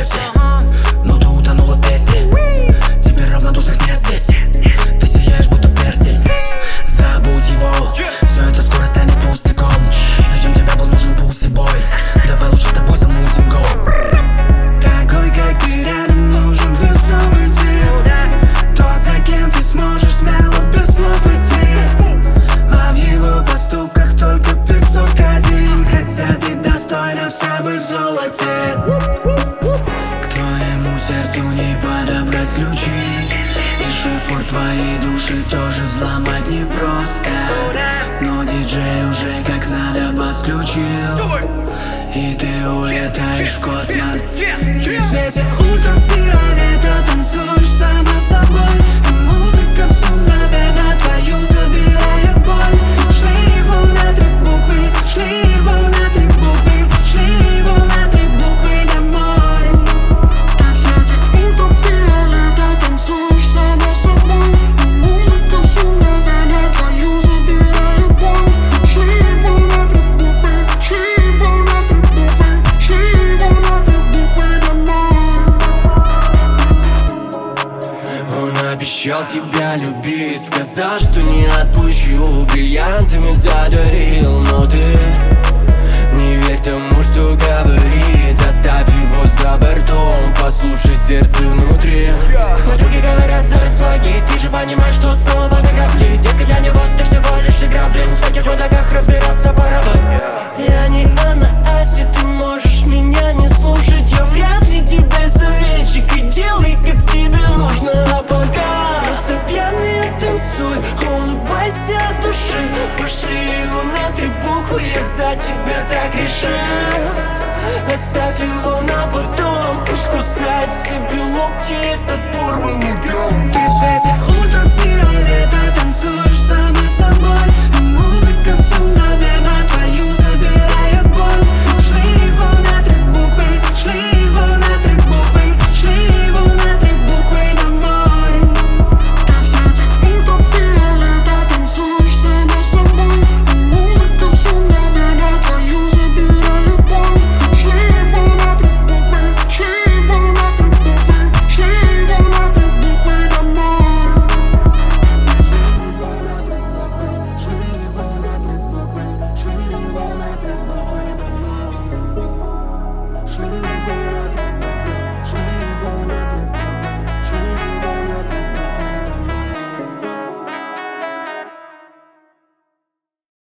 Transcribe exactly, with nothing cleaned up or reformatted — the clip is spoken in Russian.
версии, но ты утонула в песне. Теперь равнодушных нет здесь. Ты сияешь, будто перстень. Забудь его, все это скоро станет пустяком. Зачем тебе был нужен пусибой? Давай лучше с тобой замутим го. Такой, как ты, рядом нужен весомый тип. Тот, за кем ты сможешь смело без слов идти. А в его поступках только песок один. Хотя ты достойна вся быть в золоте. К твоему сердцу не подобрать ключи. И шифр твоей души тоже взломать непросто. Но диджей уже как надо бас включил, и ты улетаешь в космос. Ты в свете ультрафиолета танцуешь сама собой. И музыка всю, наверное, твою забирает боль. Шли его на три буквы, шли его на три буквы, шли его на три буквы домой. Ты в свете ультрафиолета танцуешь сама собой. И музыка всю, наверное, твою забирает боль. Шли его на три буквы, шли его на три буквы, шли его на три буквы домой. Он обещал тебя любить, сказал, что не отпущу, бриллиантами задарил. Но ты не верь тому, что говорит. Оставь его за бортом, послушай сердце внутри. Подруги говорят за редфлаги, ты же понимаешь, что снова на грабли. Детка, для него ты всего лишь игра, блин. В таких мудаках разбираться пора бы. Я не Анна Аси, ты можешь меня не слушать. Я вряд ли тебе советчик, и делай, как тебе нужно. А пока просто пьяный танцуй, улыбайся от души. Пошли его на три буквы, я за тебя так решил. Оставь его на потом, пусть кусает себе локти этот порванный дом. Ты в свете